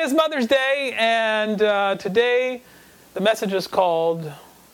is Mother's Day, and today the message is called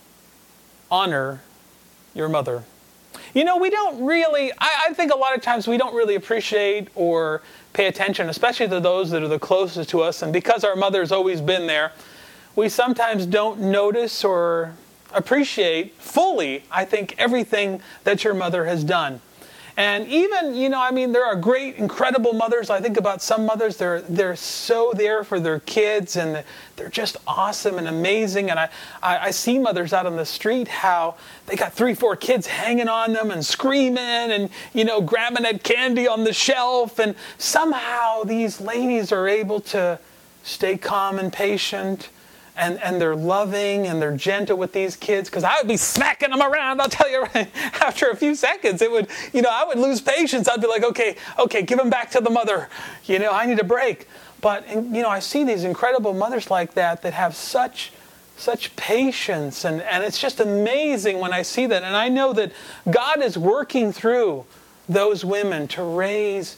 Honor Your Mother. You know, we don't really, I think a lot of times we don't really appreciate or pay attention, especially to those that are the closest to us, and because our mother's always been there, we sometimes don't notice or appreciate fully, I think, everything that your mother has done. And even, there are great, incredible mothers. I think about some mothers, they're so there for their kids, and they're just awesome and amazing. And I see mothers out on the street, how they got 3-4 kids hanging on them and screaming and, grabbing at candy on the shelf. And somehow these ladies are able to stay calm and patient. And they're loving and they're gentle with these kids, because I would be smacking them around. I'll tell you, after a few seconds, it would, I would lose patience. I'd be like, okay, give them back to the mother. I need a break. But, I see these incredible mothers like that have such patience. And it's just amazing when I see that. And I know that God is working through those women to raise,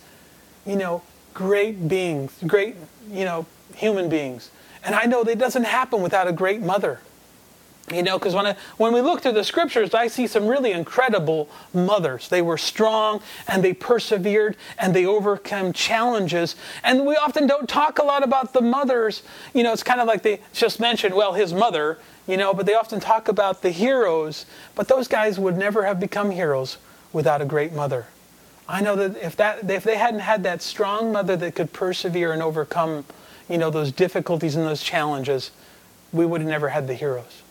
great beings, great, human beings. And I know that doesn't happen without a great mother. Because when we look through the scriptures, I see some really incredible mothers. They were strong, and they persevered, and they overcome challenges. And we often don't talk a lot about the mothers. It's kind of like they just mentioned, his mother, but they often talk about the heroes. But those guys would never have become heroes without a great mother. I know that if they hadn't had that strong mother that could persevere and overcome those difficulties and those challenges, we would have never had the heroes.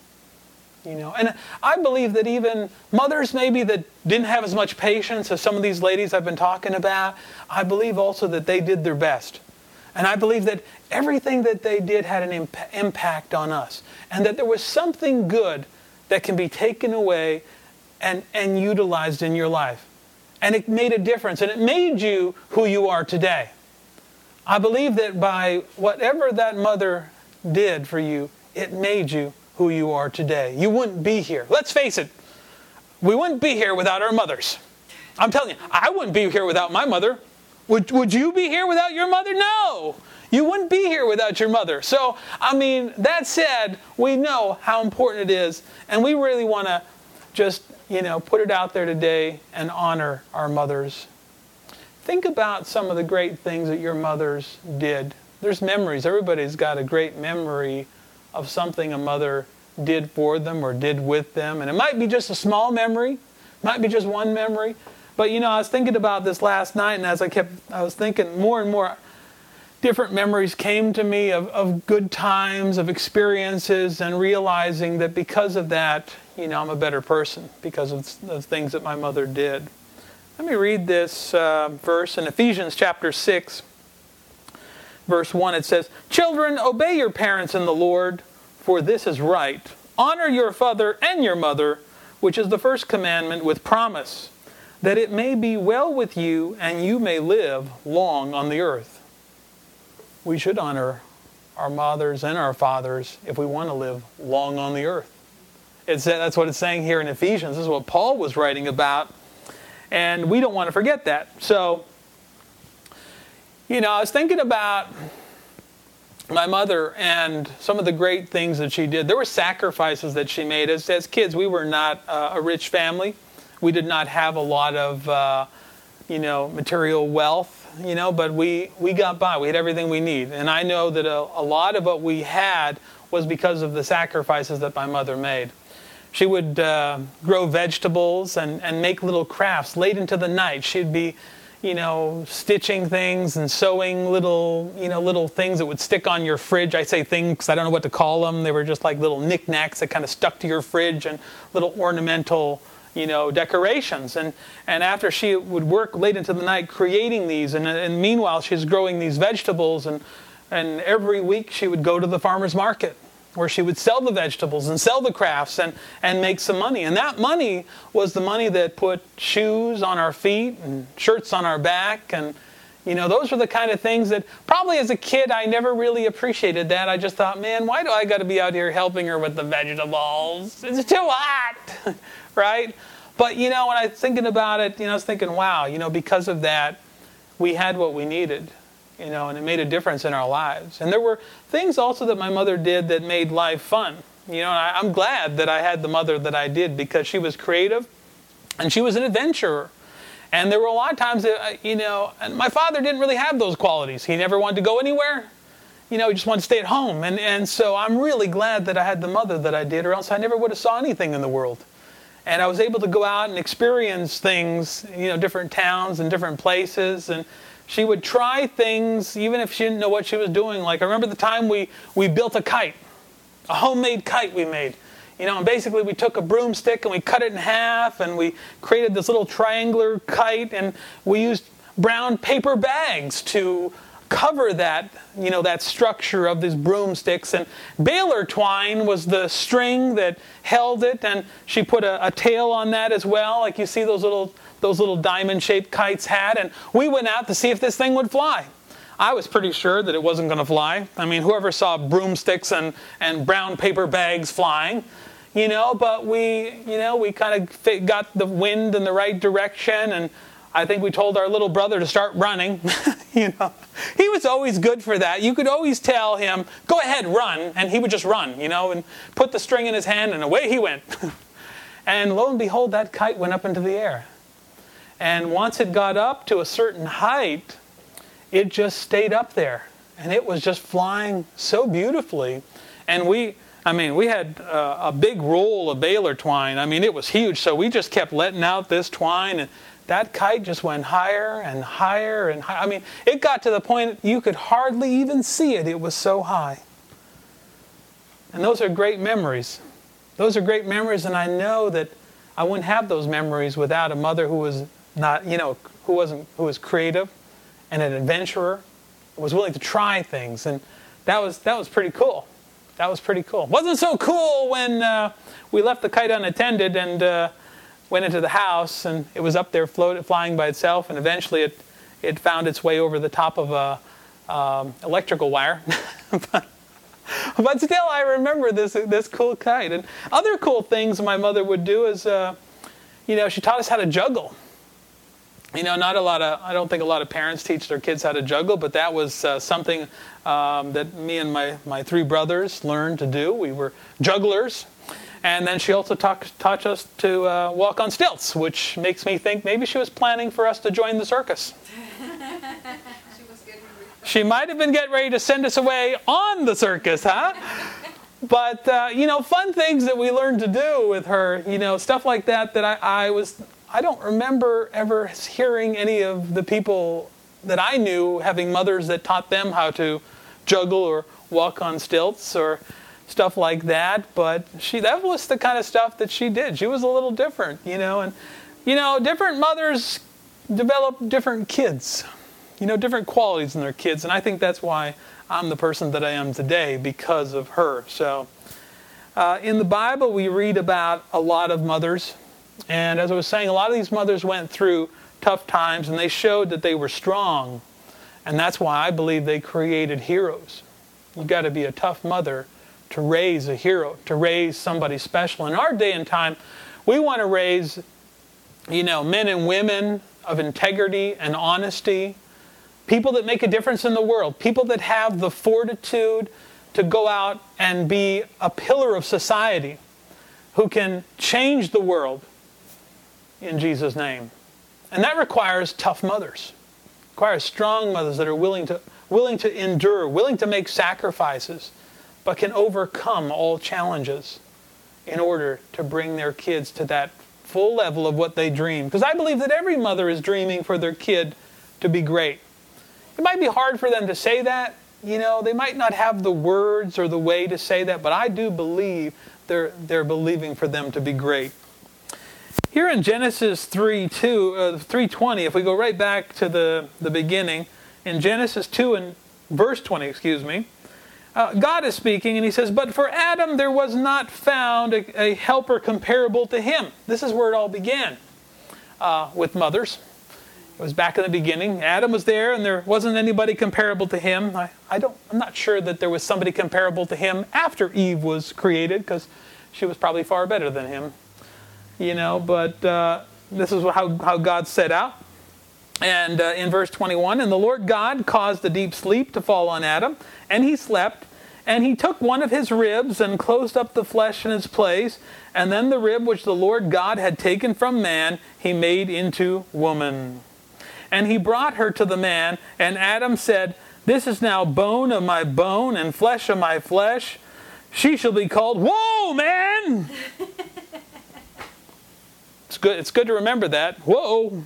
And I believe that even mothers maybe that didn't have as much patience as some of these ladies I've been talking about, I believe also that they did their best. And I believe that everything that they did had an impact on us. And that there was something good that can be taken away and utilized in your life. And it made a difference. And it made you who you are today. I believe that by whatever that mother did for you, it made you who you are today. You wouldn't be here. Let's face it. We wouldn't be here without our mothers. I'm telling you, I wouldn't be here without my mother. Would you be here without your mother? No. You wouldn't be here without your mother. So, that said, we know how important it is. And we really want to just, put it out there today and honor our mothers. Think about some of the great things that your mothers did. There's memories. Everybody's got a great memory of something a mother did for them or did with them. And it might be just a small memory. It might be just one memory. But, I was thinking about this last night, and as I was thinking more and more different memories came to me of good times, of experiences, and realizing that because of that, I'm a better person because of the things that my mother did. Let me read this verse in Ephesians chapter 6, verse 1. It says, "Children, obey your parents in the Lord, for this is right. Honor your father and your mother, which is the first commandment with promise, that it may be well with you and you may live long on the earth." We should honor our mothers and our fathers if we want to live long on the earth. That's what it's saying here in Ephesians. This is what Paul was writing about. And we don't want to forget that. So, I was thinking about my mother and some of the great things that she did. There were sacrifices that she made. As kids, we were not a rich family. We did not have a lot of, material wealth, but we got by. We had everything we need. And I know that a lot of what we had was because of the sacrifices that my mother made. She would grow vegetables and make little crafts late into the night. She'd be, stitching things and sewing little things that would stick on your fridge. I say things because I don't know what to call them. They were just like little knickknacks that kind of stuck to your fridge and little ornamental, decorations. And after she would work late into the night creating these, and meanwhile she's growing these vegetables, and every week she would go to the farmer's market, where she would sell the vegetables and sell the crafts and make some money. And that money was the money that put shoes on our feet and shirts on our back. And, those were the kind of things that probably as a kid I never really appreciated that. I just thought, man, why do I got to be out here helping her with the vegetables? It's too hot, right? But, when I was thinking about it, I was thinking, wow, because of that, we had what we needed. and it made a difference in our lives. And there were things also that my mother did that made life fun. And I'm glad that I had the mother that I did, because she was creative and she was an adventurer. And there were a lot of times that, and my father didn't really have those qualities. He never wanted to go anywhere. He just wanted to stay at home. And so I'm really glad that I had the mother that I did, or else I never would have saw anything in the world. And I was able to go out and experience things, different towns and different places. And she would try things even if she didn't know what she was doing. Like I remember the time we built a kite, a homemade kite we made. And basically we took a broomstick and we cut it in half and we created this little triangular kite, and we used brown paper bags to cover that, that structure of these broomsticks. And baler twine was the string that held it, and she put a tail on that as well, like you see those little diamond-shaped kites had. And we went out to see if this thing would fly. I was pretty sure that it wasn't going to fly. I mean, whoever saw broomsticks and brown paper bags flying, but we kind of got the wind in the right direction, and I think we told our little brother to start running. He was always good for that. You could always tell him, go ahead, run, and he would just run, and put the string in his hand, and away he went. And lo and behold, that kite went up into the air. And once it got up to a certain height, it just stayed up there. And it was just flying so beautifully. And we had a big roll of baler twine. I mean, it was huge. So we just kept letting out this twine, and that kite just went higher and higher and higher. I mean, it got to the point you could hardly even see it. It was so high. And those are great memories. Those are great memories, and I know that I wouldn't have those memories without a mother who was not, who was creative and an adventurer, was willing to try things, and that was pretty cool. That was pretty cool. Wasn't so cool when we left the kite unattended and went into the house, and it was up there flying by itself, and eventually it found its way over the top of a electrical wire. But still, I remember this cool kite. And other cool things my mother would do is, she taught us how to juggle. I don't think a lot of parents teach their kids how to juggle, but that was something that me and my three brothers learned to do. We were jugglers. And then she also taught us to walk on stilts, which makes me think maybe she was planning for us to join the circus. She might have been getting ready to send us away on the circus, huh? But, fun things that we learned to do with her, stuff like that I don't remember ever hearing any of the people that I knew having mothers that taught them how to juggle or walk on stilts or stuff like that. But that was the kind of stuff that she did. She was a little different, and, different mothers develop different kids, different qualities in their kids. And I think that's why I'm the person that I am today, because of her. So in the Bible, we read about a lot of mothers. And as I was saying, a lot of these mothers went through tough times, and they showed that they were strong. And that's why I believe they created heroes. You've got to be a tough mother to raise a hero, to raise somebody special. In our day and time, we want to raise, men and women of integrity and honesty, people that make a difference in the world, people that have the fortitude to go out and be a pillar of society, who can change the world in Jesus' name. And that requires tough mothers. It requires strong mothers that are willing to endure, willing to make sacrifices, but can overcome all challenges in order to bring their kids to that full level of what they dream. Because I believe that every mother is dreaming for their kid to be great. It might be hard for them to say that. They might not have the words or the way to say that, but I do believe they're believing for them to be great. Here in Genesis 3:20, if we go right back to the beginning, in Genesis 2 and verse 20, God is speaking, and he says, "But for Adam there was not found a helper comparable to him." This is where it all began with mothers. It was back in the beginning. Adam was there, and there wasn't anybody comparable to him. I'm not sure that there was somebody comparable to him after Eve was created, because she was probably far better than him. But this is how God set out. And in verse 21, and the Lord God caused a deep sleep to fall on Adam, and he slept. And he took one of his ribs and closed up the flesh in its place. And then the rib which the Lord God had taken from man, he made into woman. And he brought her to the man, and Adam said, this is now bone of my bone and flesh of my flesh. She shall be called, whoa, man! It's good to remember that. Whoa!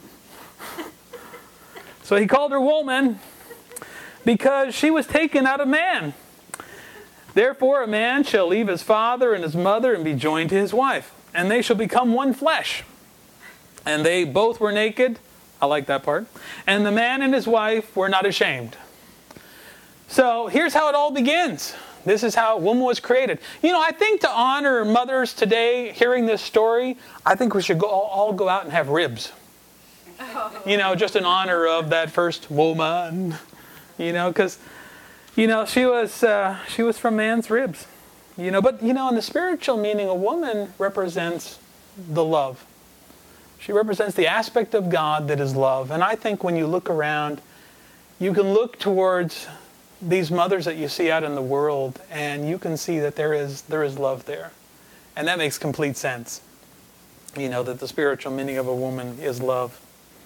So he called her woman because she was taken out of man. Therefore a man shall leave his father and his mother and be joined to his wife, and they shall become one flesh. And they both were naked. I like that part. And the man and his wife were not ashamed. So here's how it all begins. This is how woman was created. You know, I think to honor mothers today, hearing this story, I think we should all go out and have ribs. You know, just in honor of that first woman. You know, because, you know, she was from man's ribs. You know, but, you know, in the spiritual meaning, a woman represents the love. She represents the aspect of God that is love. And I think when you look around, you can look towards these mothers that you see out in the world, and you can see that there is love there. And that makes complete sense. You know, that the spiritual meaning of a woman is love.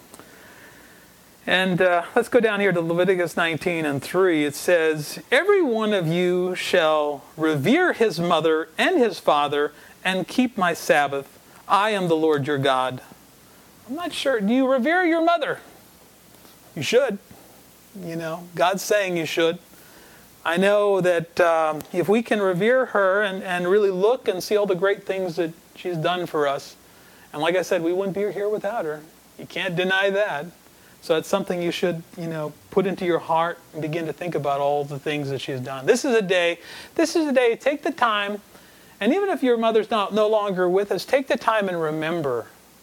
And let's go down here to Leviticus 19:3. It says, every one of you shall revere his mother and his father and keep my Sabbath. I am the Lord your God. I'm not sure. Do you revere your mother? You should. You know, God's saying you should. I know that if we can revere her and really look and see all the great things that she's done for us, and like I said, we wouldn't be here without her. You can't deny that. So it's something you should, you know, put into your heart and begin to think about all the things that she's done. This is a day, take the time, and even if your mother's no longer with us, take the time and remember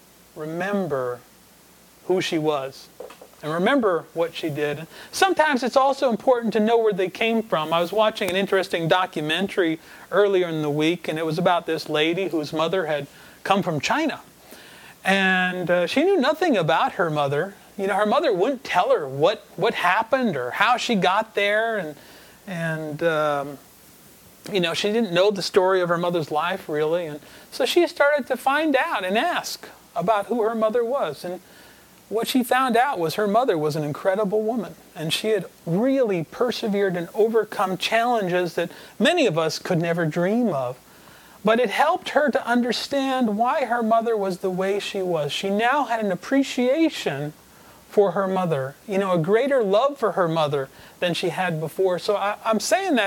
who she was. And remember what she did. Sometimes it's also important to know where they came from. I was watching an interesting documentary earlier in the week, and it was about this lady whose mother had come from China. And she knew nothing about her mother. You know, her mother wouldn't tell her what happened or how she got there. And you know, she didn't know the story of her mother's life, really. And so she started to find out and ask about who her mother was. And what she found out was her mother was an incredible woman. And she had really persevered and overcome challenges that many of us could never dream of. But it helped her to understand why her mother was the way she was. She now had an appreciation for her mother, you know, a greater love for her mother than she had before. So I'm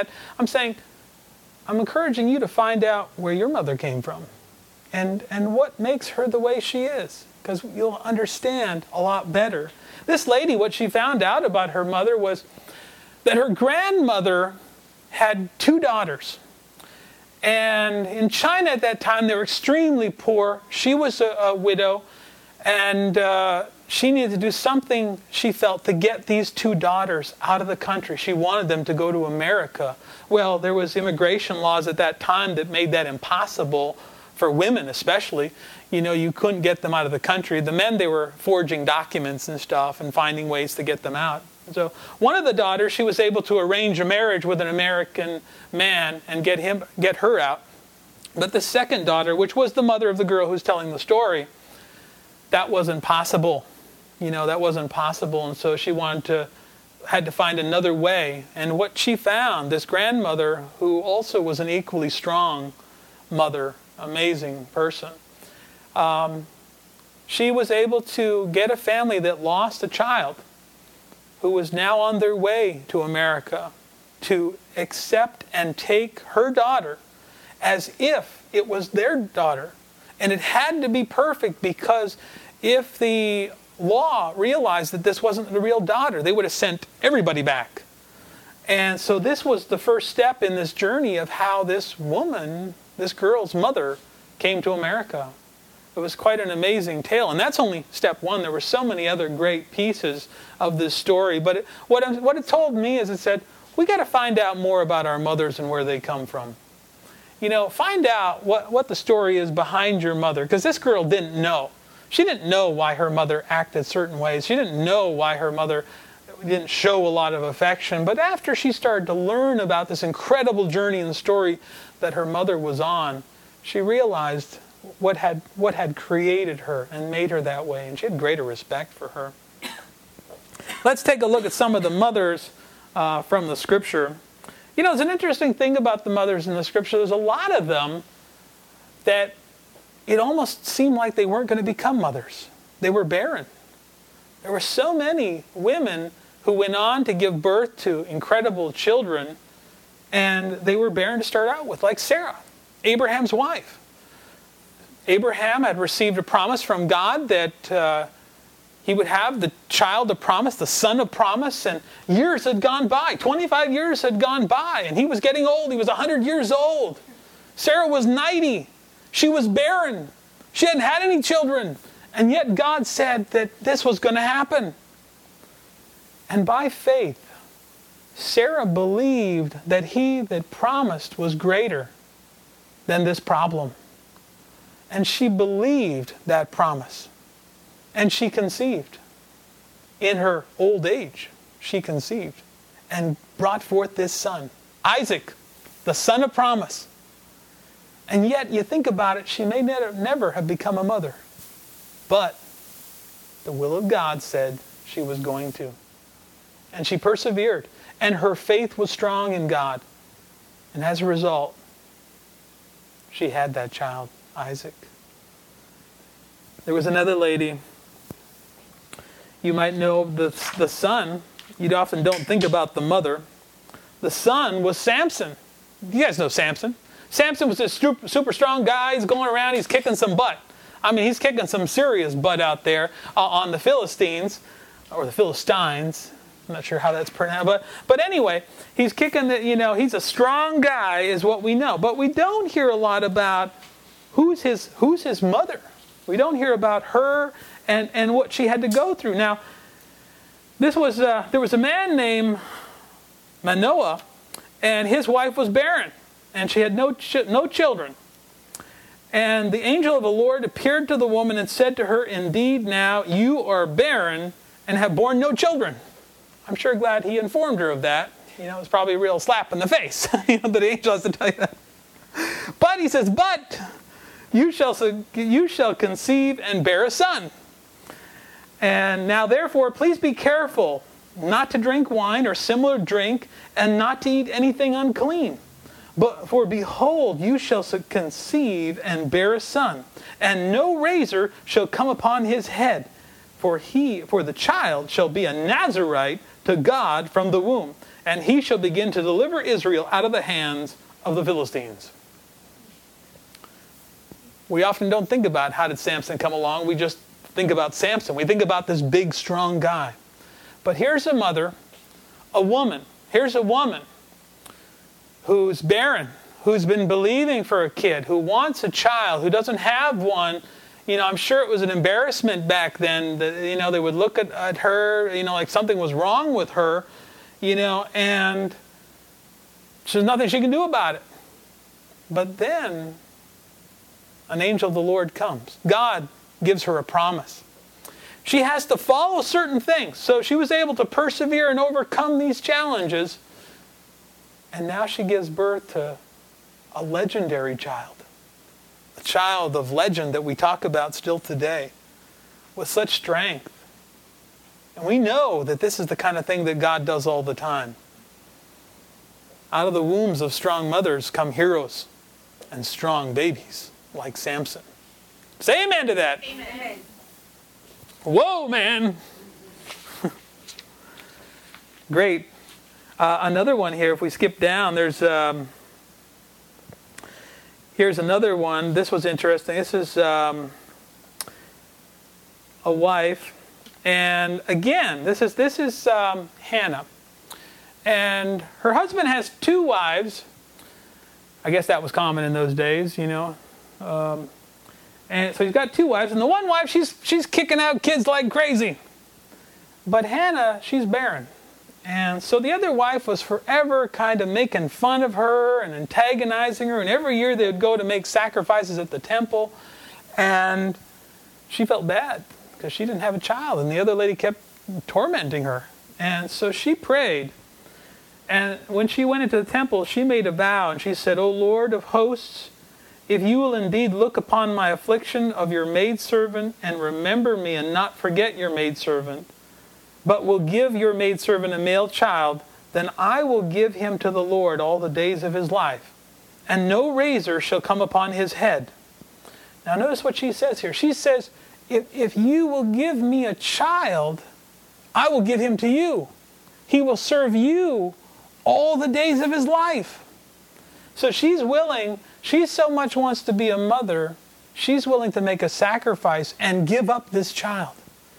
encouraging you to find out where your mother came from and what makes her the way she is, because you'll understand a lot better. This lady, what she found out about her mother was that her grandmother had 2 daughters. And in China at that time, they were extremely poor. She was a widow, and she needed to do something, she felt, to get these 2 daughters out of the country. She wanted them to go to America. Well, there was immigration laws at that time that made that impossible for women especially. You know, you couldn't get them out of the country. The men, they were forging documents and stuff and finding ways to get them out. So one of the daughters, she was able to arrange a marriage with an American man and get her out. But the second daughter, which was the mother of the girl who's telling the story, that wasn't possible. You know, that wasn't possible. And so she had to find another way. And what she found, this grandmother, who also was an equally strong mother, amazing person, she was able to get a family that lost a child who was now on their way to America to accept and take her daughter as if it was their daughter. And it had to be perfect, because if the law realized that this wasn't the real daughter, they would have sent everybody back. And so this was the first step in this journey of how this woman, this girl's mother, came to America. It was quite an amazing tale. And that's only step 1. There were so many other great pieces of this story. But what it told me is, it said, we got to find out more about our mothers and where they come from. You know, find out what the story is behind your mother. Because this girl didn't know. She didn't know why her mother acted certain ways. She didn't know why her mother didn't show a lot of affection. But after she started to learn about this incredible journey and story that her mother was on, she realized what had created her and made her that way. And she had greater respect for her. Let's take a look at some of the mothers from the Scripture. You know, it's an interesting thing about the mothers in the Scripture. There's a lot of them that it almost seemed like they weren't going to become mothers. They were barren. There were so many women who went on to give birth to incredible children, and they were barren to start out with, like Sarah, Abraham's wife. Abraham had received a promise from God that he would have the child of promise, the son of promise, and years had gone by. 25 years had gone by, and he was getting old. He was 100 years old. Sarah was 90. She was barren. She hadn't had any children. And yet God said that this was going to happen. And by faith, Sarah believed that he that promised was greater than this problem. And she believed that promise. And she conceived. In her old age, she conceived and brought forth this son, Isaac, the son of promise. And yet, you think about it, she may never have become a mother. But the will of God said she was going to. And she persevered. And her faith was strong in God. And as a result, she had that child, Isaac. There was another lady. You might know the son. You often don't think about the mother. The son was Samson. You guys know Samson. Samson was this super strong guy. He's going around. He's kicking some butt. I mean, he's kicking some serious butt out there on the Philistines, or the Philistines. I'm not sure how that's pronounced. But anyway, he's kicking he's a strong guy is what we know. But we don't hear a lot about who's his mother. We don't hear about her and what she had to go through. Now, there was a man named Manoah, and his wife was barren, and she had no children. And the angel of the Lord appeared to the woman and said to her, "Indeed, now you are barren and have borne no children." I'm sure glad he informed her of that. It was probably a real slap in the face. That the angel has to tell you that. But he says, "But you shall conceive and bear a son. And now therefore, please be careful not to drink wine or similar drink, and not to eat anything unclean. For behold, you shall conceive and bear a son, and no razor shall come upon his head, for the child shall be a Nazarite to God from the womb, and he shall begin to deliver Israel out of the hands of the Philistines." We often don't think about how did Samson come along. We just think about Samson. We think about this big, strong guy. But here's a mother, a woman. Here's a woman who's barren, who's been believing for a kid, who wants a child, who doesn't have one. I'm sure it was an embarrassment back then that, they would look at her, like something was wrong with her, and there's nothing she can do about it. But then an angel of the Lord comes. God gives her a promise. She has to follow certain things. So she was able to persevere and overcome these challenges. And now she gives birth to a legendary child. A child of legend that we talk about still today. With such strength. And we know that this is the kind of thing that God does all the time. Out of the wombs of strong mothers come heroes and strong babies like Samson. Say amen to that. Amen. Whoa, man. Great. Another one here, if we skip down, here's another one. This was interesting. This is a wife. And again, this is Hannah. And her husband has two wives. I guess that was common in those days, and so he's got two wives, and the one wife, she's kicking out kids like crazy. But Hannah, she's barren. And so the other wife was forever kind of making fun of her and antagonizing her, and every year they would go to make sacrifices at the temple. And she felt bad because she didn't have a child, and the other lady kept tormenting her. And so she prayed. And when she went into the temple, she made a vow, and she said, "O Lord of hosts, if you will indeed look upon my affliction of your maidservant and remember me and not forget your maidservant, but will give your maidservant a male child, then I will give him to the Lord all the days of his life, and no razor shall come upon his head." Now notice what she says here. She says, if you will give me a child, I will give him to you. He will serve you all the days of his life. So she's willing, she so much wants to be a mother, she's willing to make a sacrifice and give up this child.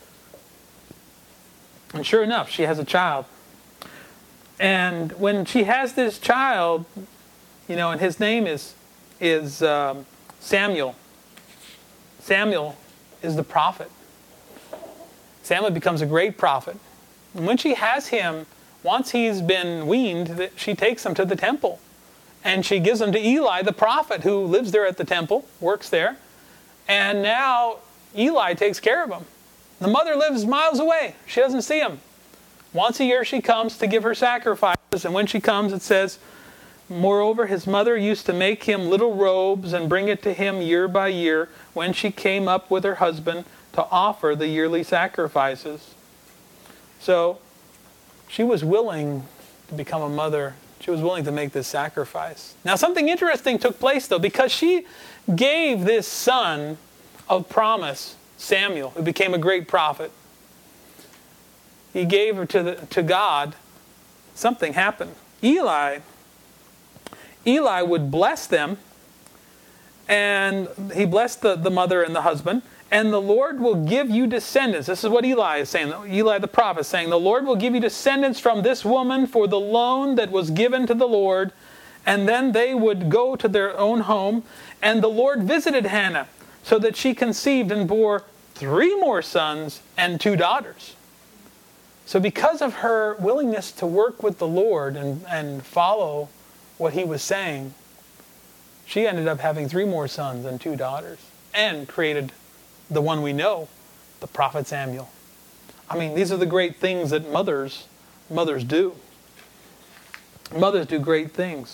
And sure enough, she has a child. And when she has this child, and his name is Samuel. Samuel is the prophet. Samuel becomes a great prophet. And when she has him, once he's been weaned, she takes him to the temple. And she gives him to Eli, the prophet, who lives there at the temple, works there. And now Eli takes care of him. The mother lives miles away. She doesn't see him. Once a year she comes to give her sacrifices. And when she comes, it says, "Moreover, his mother used to make him little robes and bring it to him year by year when she came up with her husband to offer the yearly sacrifices." So she was willing to become a mother. She was willing to make this sacrifice. Now something interesting took place though, because she gave this son of promise, Samuel, who became a great prophet. He gave her to God. Something happened. Eli would bless them, and he blessed the mother and the husband, and the Lord will give you descendants. This is what Eli is saying. Eli the prophet is saying, "The Lord will give you descendants from this woman for the loan that was given to the Lord." And then they would go to their own home, and the Lord visited Hannah so that she conceived and bore 3 more sons and 2 daughters. So because of her willingness to work with the Lord and follow what he was saying, she ended up having 3 more sons and 2 daughters, and created the one we know, the prophet Samuel. I mean, these are the great things that mothers do. Mothers do great things.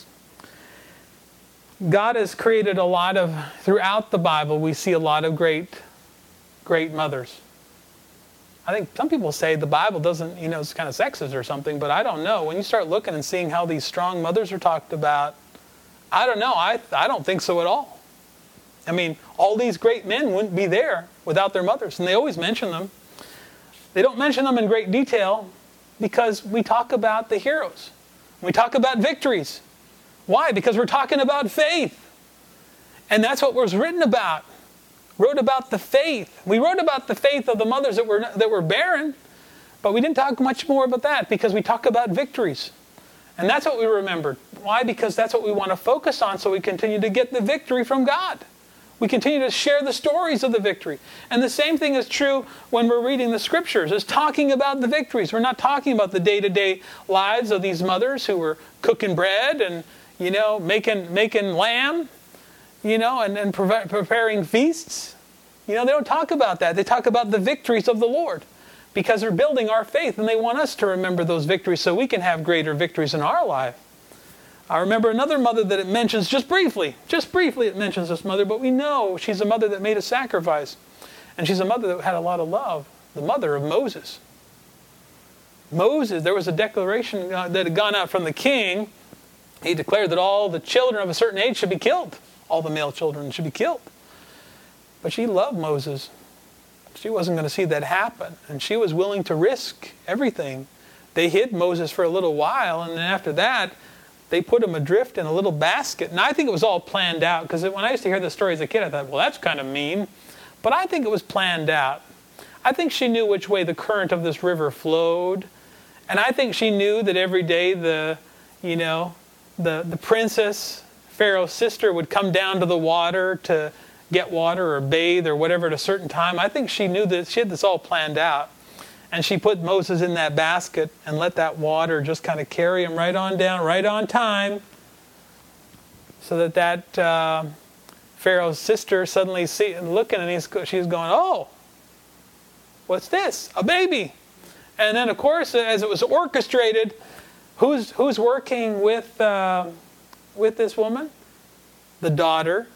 God has created throughout the Bible, we see a lot of great mothers. I think some people say the Bible doesn't, it's kind of sexist or something, but I don't know. When you start looking and seeing how these strong mothers are talked about, I don't know. I don't think so at all. I mean, all these great men wouldn't be there without their mothers, and they always mention them. They don't mention them in great detail because we talk about the heroes. We talk about victories. Why? Because we're talking about faith. And that's what was written about. Wrote about the faith. We wrote about the faith of the mothers that were barren, but we didn't talk much more about that because we talk about victories. And that's what we remembered. Why? Because that's what we want to focus on, so we continue to get the victory from God. We continue to share the stories of the victory. And the same thing is true when we're reading the scriptures. It's talking about the victories. We're not talking about the day-to-day lives of these mothers who were cooking bread and, making lamb, and preparing feasts. They don't talk about that. They talk about the victories of the Lord because they're building our faith, and they want us to remember those victories so we can have greater victories in our life. I remember another mother that it mentions just briefly it mentions this mother, but we know she's a mother that made a sacrifice. And she's a mother that had a lot of love, the mother of Moses. Moses, there was a declaration that had gone out from the king. He declared that all the children of a certain age should be killed. All the male children should be killed. But she loved Moses. She wasn't going to see that happen. And she was willing to risk everything. They hid Moses for a little while, and then after that, they put him adrift in a little basket. And I think it was all planned out, because when I used to hear the story as a kid, I thought, well, that's kind of mean. But I think it was planned out. I think she knew which way the current of this river flowed. And I think she knew that every day the princess, Pharaoh's sister, would come down to the water to get water or bathe or whatever at a certain time. I think she knew that she had this all planned out. And she put Moses in that basket and let that water just kind of carry him right on down, right on time, so that Pharaoh's sister suddenly looking, and she's going, "Oh, what's this? A baby!" And then, of course, as it was orchestrated, who's working with this woman? The daughter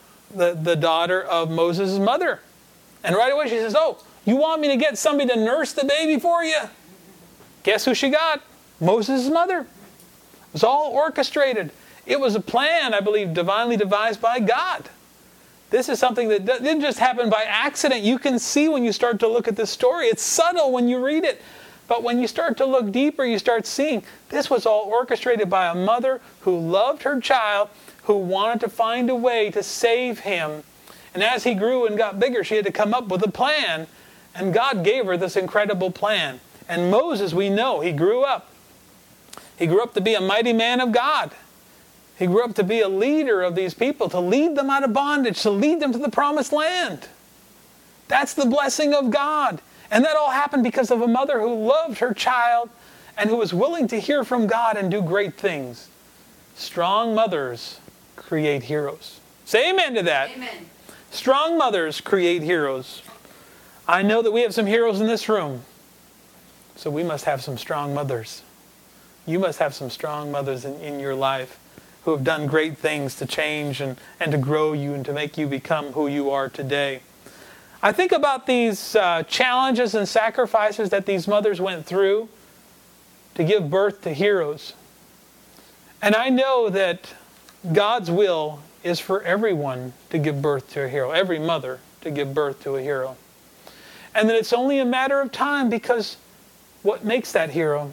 of Moses' mother. And right away she says, "Oh, you want me to get somebody to nurse the baby for you?" Guess who she got? Moses' mother. It was all orchestrated. It was a plan, I believe, divinely devised by God. This is something that didn't just happen by accident. You can see when you start to look at this story. It's subtle when you read it. But when you start to look deeper, you start seeing this was all orchestrated by a mother who loved her child, who wanted to find a way to save him. And as he grew and got bigger, she had to come up with a plan. And God gave her this incredible plan. And Moses, we know, he grew up. He grew up to be a mighty man of God. He grew up to be a leader of these people, to lead them out of bondage, to lead them to the promised land. That's the blessing of God. And that all happened because of a mother who loved her child and who was willing to hear from God and do great things. Strong mothers create heroes. Say amen to that. Amen. Strong mothers create heroes. I know that we have some heroes in this room. So we must have some strong mothers. You must have some strong mothers in your life who have done great things to change and to grow you and to make you become who you are today. I think about these challenges and sacrifices that these mothers went through to give birth to heroes. And I know that God's will is for everyone to give birth to a hero, every mother to give birth to a hero. And that it's only a matter of time, because what makes that hero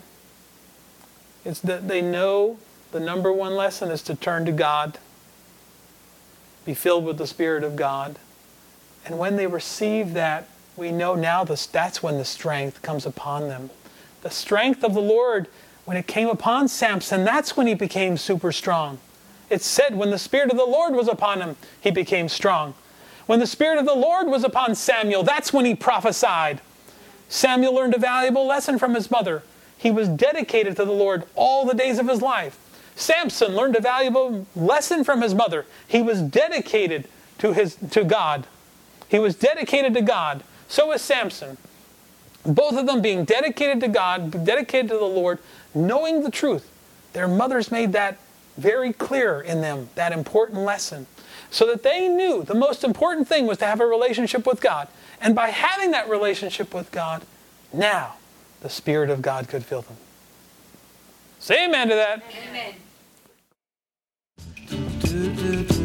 is that they know the number one lesson is to turn to God, be filled with the Spirit of God. And when they receive that, we know now that's when the strength comes upon them. The strength of the Lord, when it came upon Samson, that's when he became super strong. It said when the Spirit of the Lord was upon him, he became strong. When the Spirit of the Lord was upon Samuel, that's when he prophesied. Samuel learned a valuable lesson from his mother. He was dedicated to the Lord all the days of his life. Samson learned a valuable lesson from his mother. He was dedicated to God. He was dedicated to God. So was Samson. Both of them being dedicated to God, dedicated to the Lord, knowing the truth. Their mothers made that very clear in them, that important lesson. So that they knew the most important thing was to have a relationship with God. And by having that relationship with God, now the Spirit of God could fill them. Say amen to that. Amen.